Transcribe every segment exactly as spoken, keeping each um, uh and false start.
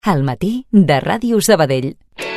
Al matí de Ràdio Sabadell.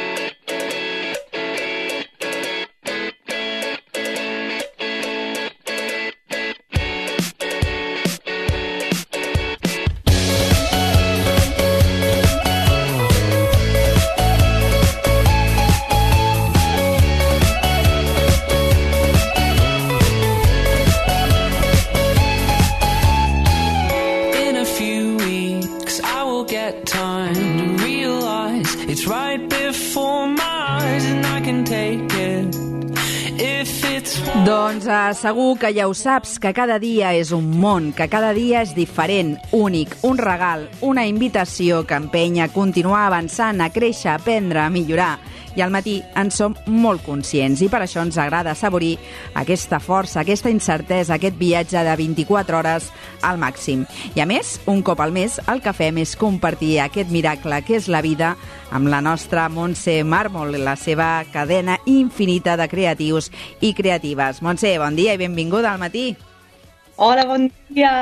Doncs eh, segur que ja ho saps, que cada dia és un món, que cada dia és diferent, únic, un regal, una invitació que empenya a continuar avançant, a créixer, a aprendre, a millorar. I al matí en som molt conscients i per això ens agrada saborir aquesta força, aquesta incertesa, aquest viatge de vint-i-quatre hores al màxim. I a més, un cop al mes, el que fem és compartir aquest miracle que és la vida amb la nostra Montse Mármol, la seva cadena infinita de creatius i creatives. Montse, bon dia i benvinguda al matí. Hola, bon dia.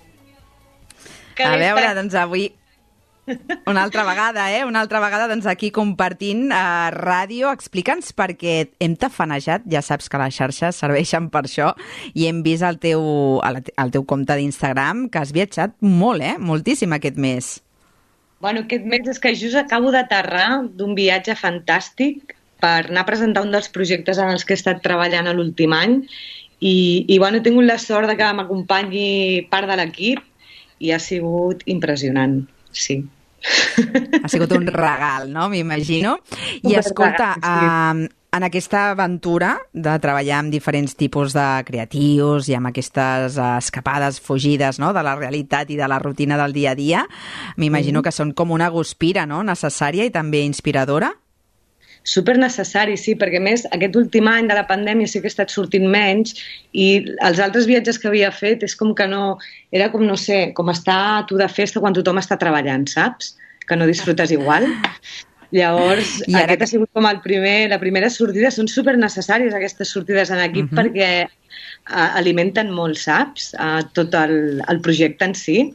Que a veure, està... doncs avui... Una altra vegada, eh? Una altra vegada, doncs, aquí compartint a ràdio. Explica'ns, perquè hem tafanejat, ja saps que les xarxes serveixen per això, i hem vist el teu, el teu compte d'Instagram, que has viatjat molt, eh? Moltíssim aquest mes. Bueno, aquest mes és que just acabo d'aterrar d'un viatge fantàstic per anar a presentar un dels projectes en els que he estat treballant l'últim any i, i bueno, he tingut la sort de que m'acompanyi part de l'equip i ha sigut impressionant, sí. Ha sigut un regal, no? M'imagino. I escolta, eh, en aquesta aventura de treballar amb diferents tipus de creatius i amb aquestes escapades fugides, no?, de la realitat i de la rutina del dia a dia, m'imagino mm. que són com una guspira, no?, necessària i també inspiradora. Super necessari, sí, perquè a més aquest últim any de la pandèmia sí que he estat sortint menys i els altres viatges que havia fet és com que no... Era com, no sé, com estar tu de festa quan tothom està treballant, saps? Que no disfrutes igual. Llavors, I ara... aquest ha sigut com el primer, la primera sortida. Són super necessàries aquestes sortides en equip uh-huh. perquè uh, alimenten molt, saps? Uh, tot el, el projecte en si.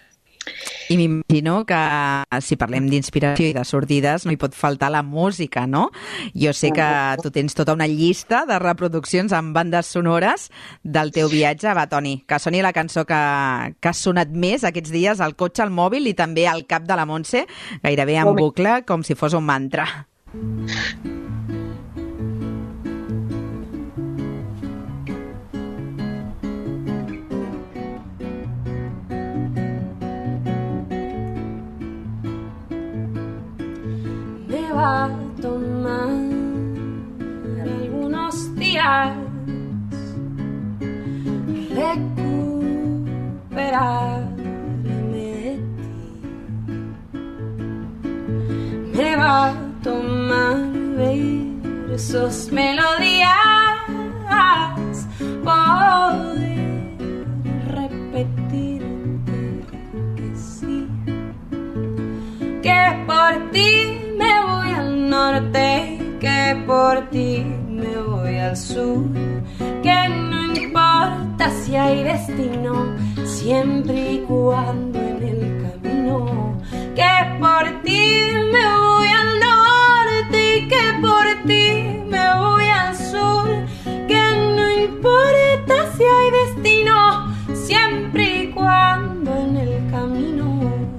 I m'imagino que si parlem d'inspiració i de sortides no hi pot faltar la música, no? Jo sé que tu tens tota una llista de reproduccions amb bandes sonores del teu viatge. Va, Toni, que soni la cançó que, que ha sonat més aquests dies al cotxe, al mòbil i també al cap de la Montse, gairebé en bucle, com si fos un mantra. Va a tomar algunos días recuperarme de ti. Me va a tomar versos, melodías, poder repetirte que sí, que por ti me voy al norte, que por ti me voy al sur, que no importa si hay destino, siempre y cuando en el camino, que por ti me voy al norte y que por ti me voy al sur, que no importa si hay destino, siempre y cuando en el camino.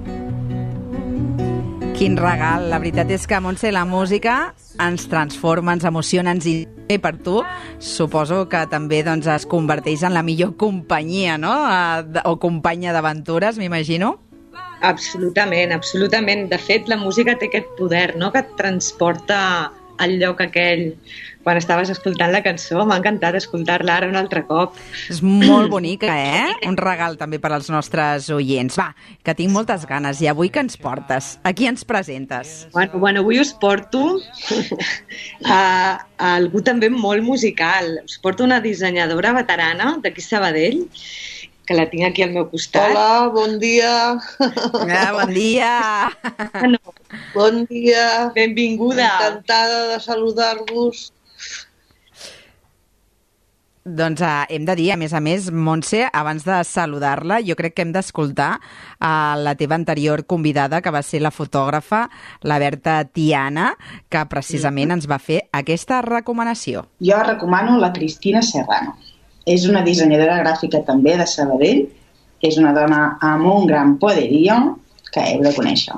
Quin regal. La veritat és que, Montse, la música ens transforma, ens emociona, ens i per tu suposo que també doncs, es converteix en la millor companyia, no? O companya d'aventures, m'imagino. Absolutament, absolutament. De fet, la música té aquest poder, no?, que et transporta al lloc aquell. Quan estaves escoltant la cançó, m'ha encantat escoltar-la ara un altre cop. És molt bonica, eh? Un regal també per als nostres oients. Va, que tinc moltes ganes. I avui que ens portes? A qui ens presentes? Bueno, bueno avui us porto a, a algú també molt musical. Us porto una dissenyadora veterana d'aquí Sabadell, que la tinc aquí al meu costat. Hola, bon dia. Ah, bon dia. No. Bon dia. Benvinguda. Encantada de saludar-vos. Doncs uh, hem de dir, a més a més, Montse, abans de saludar-la, jo crec que hem d'escoltar uh, la teva anterior convidada, que va ser la fotògrafa, la Berta Tiana, que precisament ens va fer aquesta recomanació. Jo recomano la Cristina Serrano. És una dissenyadora gràfica també de Sabadell, és una dona amb un gran poderío que heu de conèixer.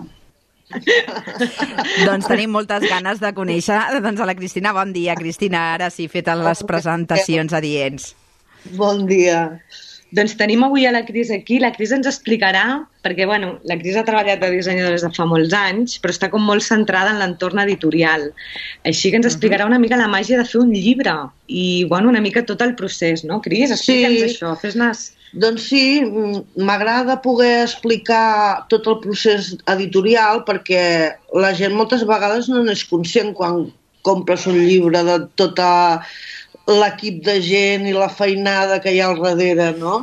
Doncs tenim moltes ganes de conèixer doncs, a la Cristina. Bon dia, Cristina. Ara sí, fetes les presentacions adients. Bon dia. Doncs tenim avui a la Cris aquí. La Cris ens explicarà, perquè bueno, la Cris ha treballat de dissenyadora des de fa molts anys, però està com molt centrada en l'entorn editorial. Així que ens explicarà una mica la màgia de fer un llibre i bueno, una mica tot el procés, no, Cris? Explica'ns Sí. això, fes-nos... Doncs sí, m'agrada poder explicar tot el procés editorial perquè la gent moltes vegades no n'és conscient quan compres un llibre de tota l'equip de gent i la feinada que hi ha al darrere, no?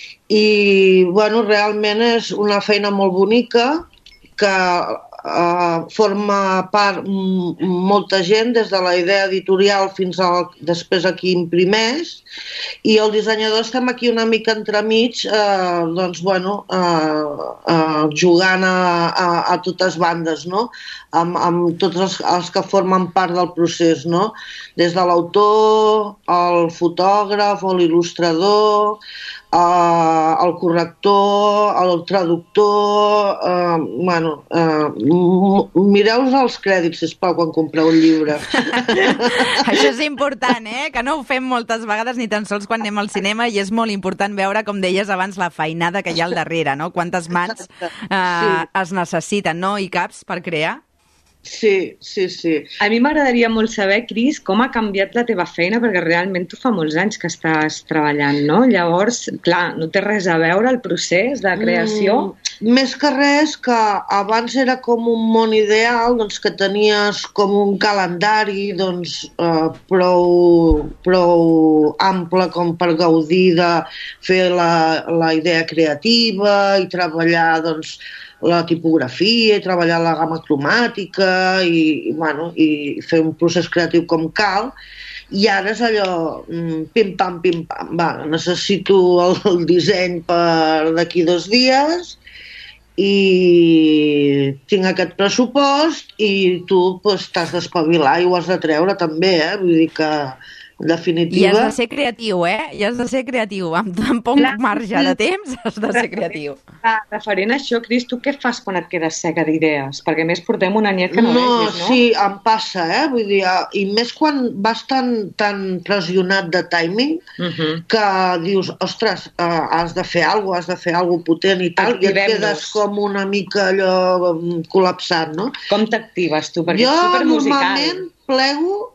I, bueno, realment és una feina molt bonica que uh, forma part molta gent, des de la idea editorial fins a després a qui imprimeix, i el dissenyador estem aquí una mica entremig, eh, doncs, bueno, eh, eh, jugant a, a, a totes bandes, no? Amb, amb tots els, els que formen part del procés, no? Des de l'autor, el fotògraf o l'il·lustrador, Uh, el corrector, el traductor, uh, bueno, uh, mireu-vos els crèdits, sisplau, quan compreu un llibre. Això és important, eh? Que no ho fem moltes vegades, ni tan sols quan anem al cinema, i és molt important veure, com deies abans, la feinada que hi ha al darrere, no? Quantes mans uh, Sí. es necessiten, no? I caps per crear. Sí, sí, sí. A mi m'agradaria molt saber, Cris, com ha canviat la teva feina, perquè realment tu fa molts anys que estàs treballant, no? Llavors, clar, no té res a veure el procés de creació? Mm, més que res, que abans era com un món ideal, doncs que tenies com un calendari doncs, eh, prou, prou ample com per gaudir de fer la, la idea creativa i treballar doncs, la tipografia i treballar la gamma cromàtica i, i, bueno, i fer un procés creatiu com cal. I ara és allò, pim-pam, pim-pam, va, necessito el, el disseny per d'aquí dos dies i tinc aquest pressupost i tu pues, t'has d'espavilar i ho has de treure també, eh? Vull dir que en definitiva... I has de ser creatiu, eh? I has de ser creatiu. Amb tan poc marge de temps has de ser creatiu. Ah, referent a això, Cris, tu què fas quan et quedes seca d'idees? Perquè a més portem un anyet que no, no vegis, no? Sí, em passa, eh? Vull dir, i més quan vas tan, tan pressionat de timing Uh -huh. que dius, ostres, uh, has de fer alguna cosa, has de fer alguna cosa potent i tal, i et Activem-nos. quedes com una mica allò mm, col·lapsat, no? Com t'actives tu? Perquè Jo ets supermusical. normalment plego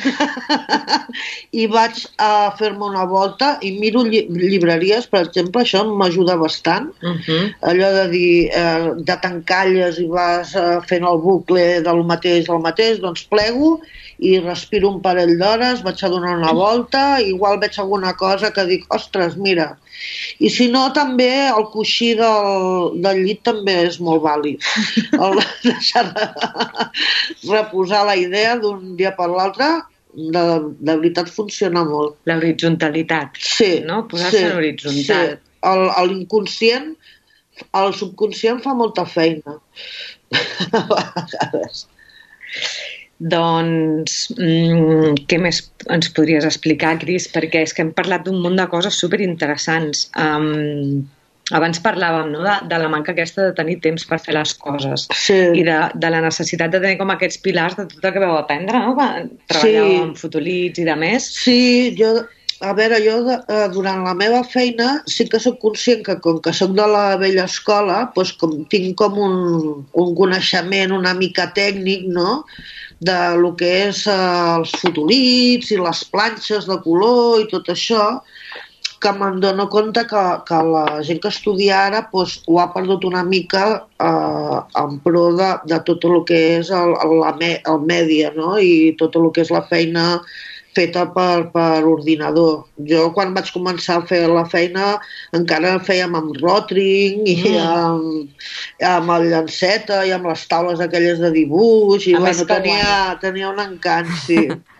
i vaig a fer-me una volta i miro lli llibreries, per exemple, això m'ajuda bastant. Uh -huh. Allò de dir, eh, de t'encalles i vas eh, fent el bucle del mateix, del mateix, doncs plego i respiro un parell d'hores, vaig a donar una volta, igual veig alguna cosa que dic, ostres, mira. I si no, també el coixí del, del llit també és molt vàlid. El deixar de reposar la idea d'un dia per l'altre, de, de veritat funciona molt. La horitzontalitat. Sí. No? Posar-se sí, en horitzontal. Sí. El- L'inconscient, el subconscient fa molta feina. A vegades. Doncs, mm, què més ens podries explicar, Cris? Perquè és que hem parlat d'un munt de coses superinteressants. Um, abans parlàvem, no?, de, de la manca aquesta de tenir temps per fer les coses Sí. i de, de la necessitat de tenir com aquests pilars de tot el que vau aprendre, no?, quan treballàveu Sí. amb fotolits i de més. Sí, jo, a veure, jo de, eh, durant la meva feina sí que sóc conscient que com que sóc de la vella escola, doncs com tinc com un, un coneixement una mica tècnic, no?, de lo que és eh, els fotolits i les planxes de color i tot això, que me'n dono compte que, que la gent que estudia ara doncs, ho ha perdut una mica eh, en pro de, de tot el que és el, el, la me, el mèdia, no?, i tot el que és la feina feta per, per ordinador. Jo quan vaig començar a fer la feina encara fèiem amb Rotring i Mm. amb, amb el llanceta i amb les taules aquelles de dibuix i A més bueno, que tenia, tenia un encant, sí.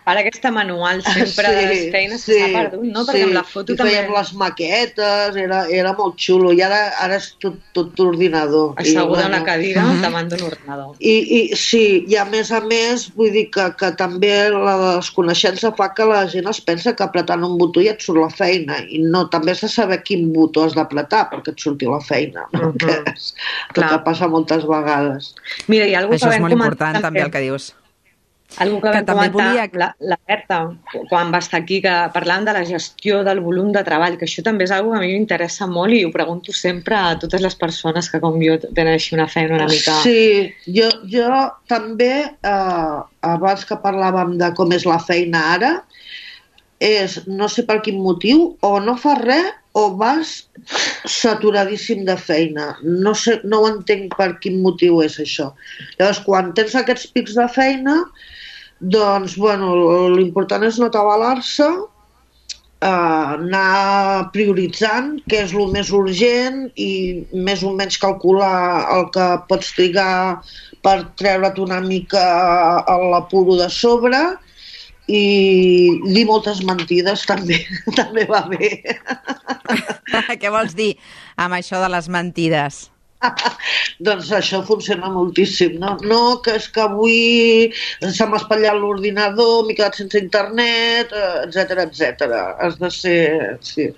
Ara aquesta manual sempre Sí, de les feines sí, s'ha perdut, no? Perquè sí. amb la foto I també... fèiem les maquetes, era, era molt xulo, i ara, ara és tot, tot ordinador. Asseguda I, a una bueno, cadira Mhm. davant d'un ordinador. I, i sí, i a més a més, vull dir que, que també la desconeixença fa que la gent es pensa que apretant un botó ja et surt la feina, i no, també has de saber quin botó has d'apretar perquè et surti la feina, no? Mhm. Que és el Clar. que passa moltes vegades. Mira, hi ha algú Això que és vam molt comentar important, també, el que dius. Algú que Que vam també comentar, volia- la, la Berta, quan va estar aquí, que parlant de la gestió del volum de treball, que això també és una que a mi m'interessa molt i ho pregunto sempre a totes les persones que com jo tenen així una feina una mica... Sí, jo, jo també, eh, abans que parlàvem de com és la feina ara, és, no sé per quin motiu, o no fas res o vas saturadíssim de feina. No sé, no ho entenc per quin motiu és això. Llavors, quan tens aquests pics de feina, doncs, bueno, l'important és no atabalar-se, eh, anar prioritzant què és el més urgent i més o menys calcular el que pots trigar per treure't una mica l'apuro de sobre, i dir moltes mentides també també va bé. Què vols dir amb això de les mentides? Doncs això funciona moltíssim, no? No, que és que avui se m'ha espatllat l'ordinador, m'he quedat sense internet, etcètera, etcètera. Has de ser... Sí.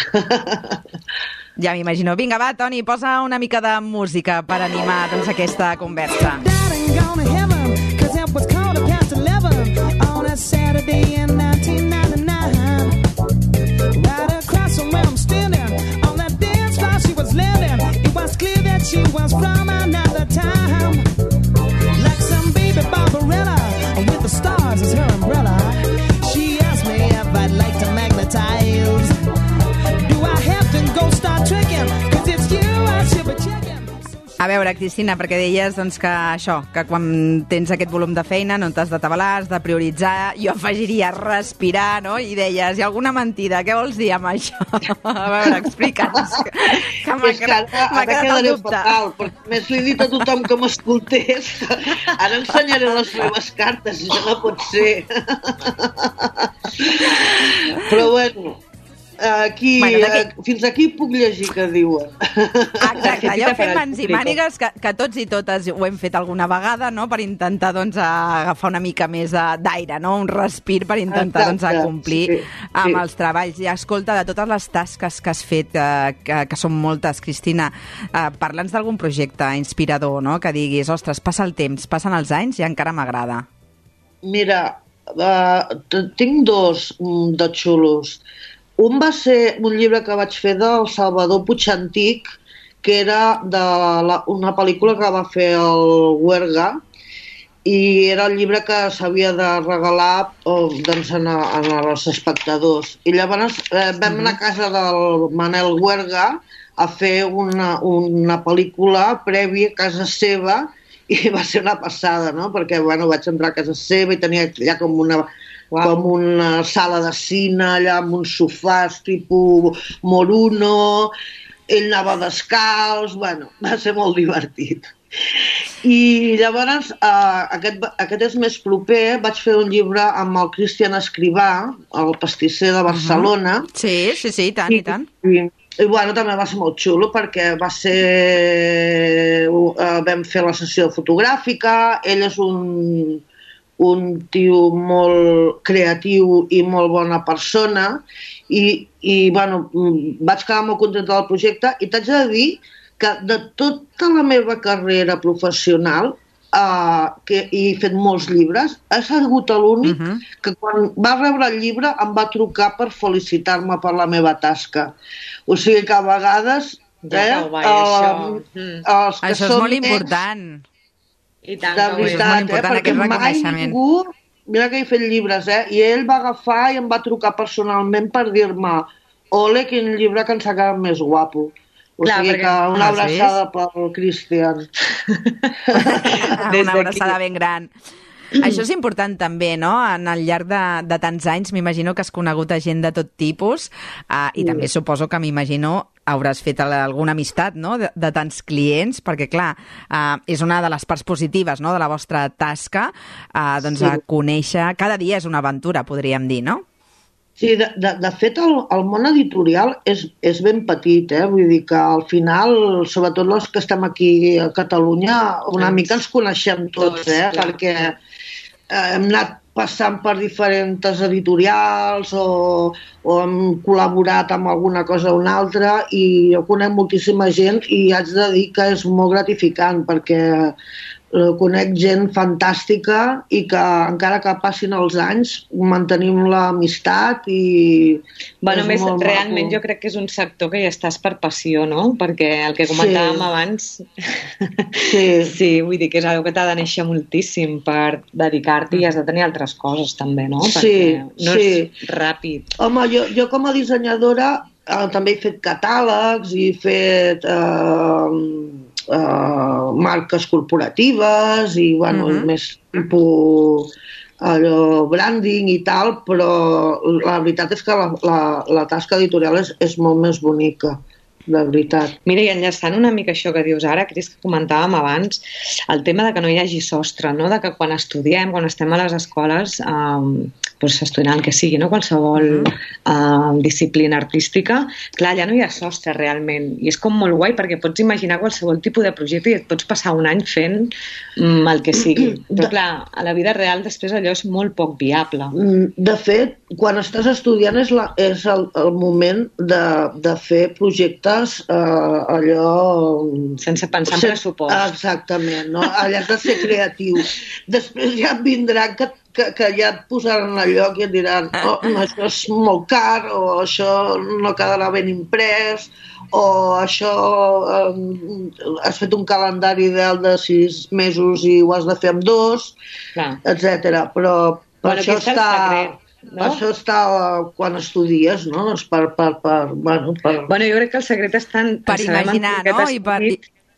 Ja m'imagino. Vinga, va, Toni, posa una mica de música per animar doncs, aquesta conversa. Saturday in nineteen ninety-nine, right across from where I'm standing, on that dance floor she was living. It was clear that she was from another time, like some baby Barbarella with the stars as her umbrella. She asked me if I'd like to magnetize. Do I have to go start tricking? Cause it's you I should be checking. A veure, Cristina, perquè deies doncs, que això, que quan tens aquest volum de feina no t'has d'atabalar, has de prioritzar, jo afegiria respirar, no? I deies, hi ha alguna mentida, què vols dir amb això? A veure, explica'ns. Que, que m'ha És que ara, ara quedaré fatal, perquè més li he dit a tothom que m'escoltés. Ara ensenyaré les meves cartes, això no pot ser. Però bueno... Aquí, Bueno, d'aquí- eh, fins aquí puc llegir que diuen. Exacte, allò fent per al mans i público. mànigues que, que tots i totes ho hem fet alguna vegada, no?, per intentar doncs, agafar una mica més de- d'aire, no?, un respir per intentar doncs, Exacte, complir sí, amb sí. els treballs. I escolta, de totes les tasques que has fet, eh, que, que són moltes, Cristina, eh, parla'ns d'algun projecte inspirador, no?, que diguis, ostres, passa el temps, passen els anys i encara m'agrada. Mira, uh, tinc dos mm, de xulos. Un va ser un llibre que vaig fer del Salvador Puig Antic, que era de la, una pel·lícula que va fer el Huerga, i era el llibre que s'havia de regalar oh, doncs, a, a, als espectadors. I llavors eh, vam anar a casa del Manel Huerga a fer una, una pel·lícula prèvia a casa seva, i va ser una passada, no? Perquè bueno, vaig entrar a casa seva i tenia allà com una... Wow. Com una sala de cine allà amb uns sofàs tipus Moruno, ell anava descalç, bueno, va ser molt divertit. I llavors, eh, aquest, aquest és més proper, vaig fer un llibre amb el Cristian Escrivà, el pastisser de Barcelona. Uh-huh. Sí, sí, sí, i tant, i, i tant. I, i bueno, també va ser molt xulo perquè va ser... Eh, vam fer la sessió fotogràfica, ell és un... un tio molt creatiu i molt bona persona i, i bueno, vaig quedar molt contenta del projecte i t'haig de dir que de tota la meva carrera professional uh, que he fet molts llibres, ha sigut l'únic uh-huh. que quan va rebre el llibre em va trucar per felicitar-me per la meva tasca. O sigui que a vegades ja eh, va, això. Uh, els que això és són molt nens, important. I tant, de que ho és. veritat, molt important, eh? Perquè aquest mai reconeixement. ningú... Mira que he fet llibres, eh? I ell va agafar i em va trucar personalment per dir-me ole, quin llibre que ens ha quedat més guapo. O Clar, sigui perquè... que una Ah, abraçada pel Cristian. Una abraçada ben gran. Això és important també, no? En el llarg de, de tants anys m'imagino que has conegut a gent de tot tipus uh, i sí. també suposo que m'imagino hauràs fet alguna amistat, no?, de, de tants clients, perquè, clar, uh, és una de les parts positives, no?, de la vostra tasca, uh, doncs, sí. a conèixer... Cada dia és una aventura, podríem dir, no? Sí, de, de, de fet, el, el món editorial és, és ben petit, eh? Vull dir que al final, sobretot els que estem aquí a Catalunya, una mica ens coneixem tots, eh? Clar. Perquè eh, hem anat passant per diferents editorials o, o hem col·laborat amb alguna cosa o una altra i jo conec moltíssima gent i haig de dir que és molt gratificant perquè conec gent fantàstica i que encara que passin els anys mantenim l'amistat i bueno, més realment maco. Jo crec que és un sector que hi estàs per passió, no? Perquè el que comentàvem sí. abans sí. sí, vull dir que és una que t'ha de néixer moltíssim per dedicar-t'hi i has de tenir altres coses també, no? Perquè sí, no sí. és ràpid. Home, jo, jo com a dissenyadora eh, també he fet catàlegs i he fet eh, Uh, marques corporatives i bueno, uh-huh. més tipus allò, branding i tal, però la veritat és que la, la, la tasca editorial és, és molt més bonica, de veritat. Mira, i enllaçant una mica això que dius ara, Cris, que comentàvem abans, el tema de que no hi hagi sostre, no? De que quan estudiem, quan estem a les escoles, eh, doncs estudiant el que sigui, no? Qualsevol uh, disciplina artística, clar, allà no hi ha sostre realment, i és com molt guai perquè pots imaginar qualsevol tipus de projecte i et pots passar un any fent um, el que sigui. Però clar, a la vida real després allò és molt poc viable. De fet, quan estàs estudiant és, la, és el, el moment de, de fer projectes uh, allò... Sense pensar en pressupost. Exactament, no? Allà has de ser creatiu. Després ja et vindran que Que, que ja et posaran al lloc i et diran oh, això és molt car o això no quedarà ben imprès o això eh, has fet un calendari ideal de sis mesos i ho has de fer amb dos, etcètera. Però per bueno, això està... No? Això està quan estudies, no? Doncs per, per, per, bueno, per... bueno, jo crec que el secret està en... Per imaginar, no? I per...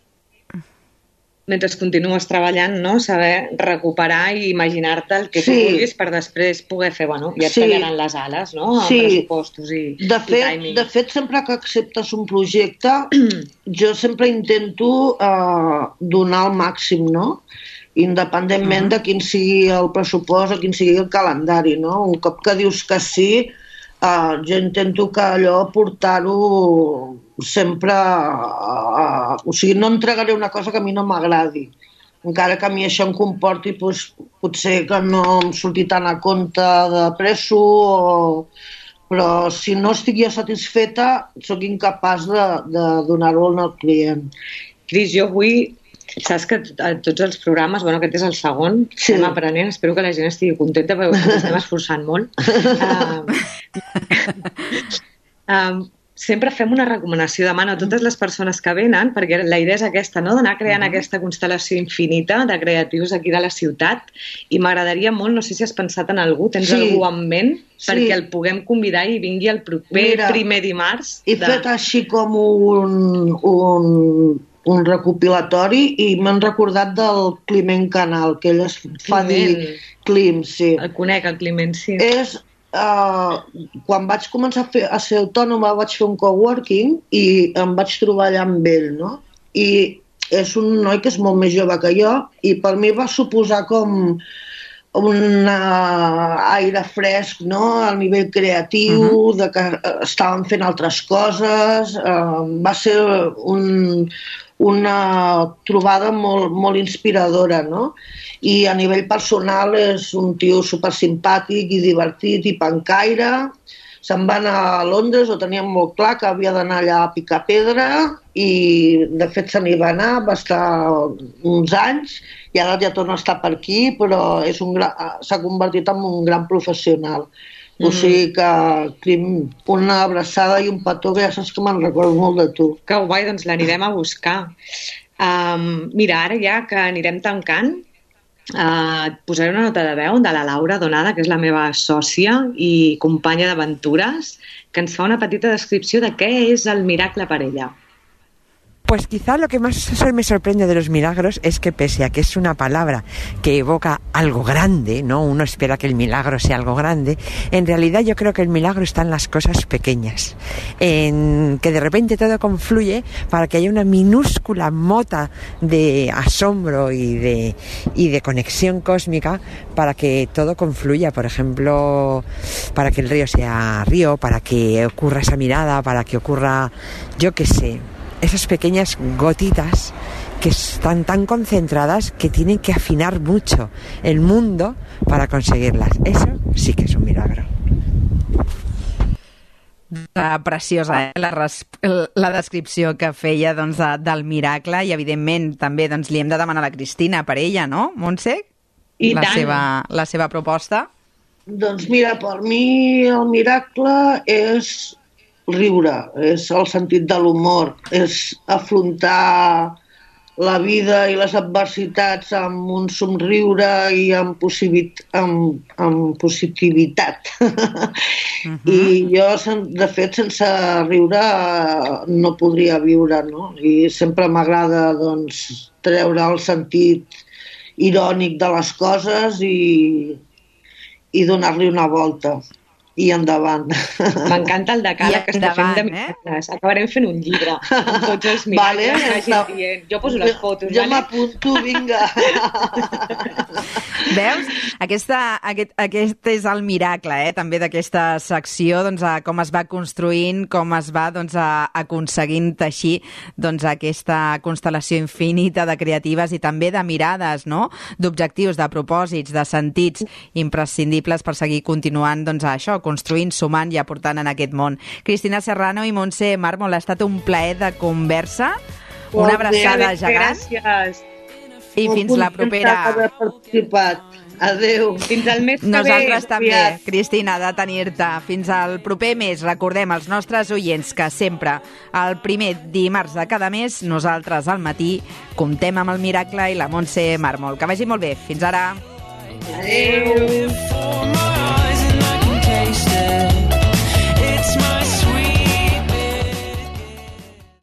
mentre continues treballant, no? Saber recuperar i imaginar-te el que sí. tu vulguis per després poder fer, bueno, ja et sí. tallaran les ales, no? Amb sí. pressupostos i, de fet, i timing. De fet, sempre que acceptes un projecte, jo sempre intento uh, donar el màxim, no? Independentment uh-huh. de quin sigui el pressupost o quin sigui el calendari, no? Un cop que dius que sí, uh, jo intento que allò portar-ho sempre... Uh, o sigui, no entregaré una cosa que a mi no m'agradi. Encara que a mi això em comporti doncs, potser que no em surti tant a compte de preço, o... però si no estic ja satisfeta, sóc incapaç de, de donar-ho al client. Cris, jo vull... Saps que a tots els programes, bueno, aquest és el segon, sí. estem aprenent, espero que la gent estigui contenta perquè ens estem esforçant molt. Uh, um, sempre fem una recomanació, demano a totes les persones que venen, perquè la idea és aquesta, no? D'anar creant uh-huh. aquesta constel·lació infinita de creatius aquí de la ciutat, i m'agradaria molt, no sé si has pensat en algú, tens sí. algú en ment, sí. perquè el puguem convidar i vingui el proper Mira, primer dimarts. He de... fet així com un... un... un recopilatori i m'han recordat del Climent Canal, que ell es fa Climent. dir Clim, sí. El conec, el Climent, sí. És, uh, quan vaig començar a, fer, a ser autònoma vaig fer un coworking i em vaig trobar allà amb ell, no? I és un noi que és molt més jove que jo i per mi va suposar com un aire fresc, no? A nivell creatiu, uh-huh. de que estàvem fent altres coses, uh, va ser un... una trobada molt, molt inspiradora, no? I a nivell personal és un tio supersimpàtic i divertit i pancaire. Se'n va anar a Londres, ho teníem molt clar que havia d'anar allà a picar pedra i de fet se n'hi va anar, va estar uns anys i ara ja torna a estar per aquí, però és un gra... s'ha convertit en un gran professional. O sigui que, Crim, una abraçada i un petó, que ja saps que me'n recordo molt de tu. Que guai, doncs l'anirem a buscar. Um, mira, ara ja que anirem tancant, uh, et posaré una nota de veu de la Laura Donada, que és la meva sòcia i companya d'aventures, que ens fa una petita descripció de què és el Miracle per ella. Pues quizá lo que más me sorprende de los milagros es que pese a que es una palabra que evoca algo grande, ¿no? Uno espera que el milagro sea algo grande, en realidad yo creo que el milagro está en las cosas pequeñas, en que de repente todo confluye para que haya una minúscula mota de asombro y de, y de conexión cósmica para que todo confluya, por ejemplo, para que el río sea río, para que ocurra esa mirada, para que ocurra, yo qué sé, esas pequeñas gotitas que están tan concentradas que tienen que afinar mucho el mundo para conseguirlas. Eso sí que és un milagro. Preciosa, eh? la, res... la descripció que feia doncs, del miracle, i evidentment també doncs, li hem de demanar a la Cristina per ella, no, Montse? I la tant. seva, la seva proposta. Doncs mira, per mi el miracle és riure, és el sentit de l'humor, és afrontar la vida i les adversitats amb un somriure i amb, possibit, amb, amb positivitat. Uh-huh. I jo, de fet, sense riure no podria viure, no? I sempre m'agrada doncs, treure el sentit irònic de les coses i, i donar-li una volta. I endavant. M'encanta el decàleg que està fent de miracles. Eh? Acabarem fent un llibre amb tots els miracles. Vale, està... dient. Jo poso les fotos. Jo vale? m'apunto, vinga. Veus? Aquesta, aquest, aquest és el miracle, eh? també d'aquesta secció, doncs, a com es va construint, com es va doncs, a, aconseguint teixir doncs, aquesta constel·lació infinita de creatives i també de mirades, no? D'objectius, de propòsits, de sentits imprescindibles per seguir continuant doncs, a això, construint, sumant i aportant en aquest món. Cristina Serrano i Montse Mármol, ha estat un plaer de conversa, una abraçada gegant. Gràcies. I fins la propera. Haver participat. Adéu. Fins al mes que ve. Nosaltres també, Cristina, de tenir-te. Fins al proper mes. Recordem als nostres oients que sempre el primer dimarts de cada mes nosaltres al matí comptem amb el miracle i la Montse Mármol. Que vagi molt bé. Fins ara. Adéu.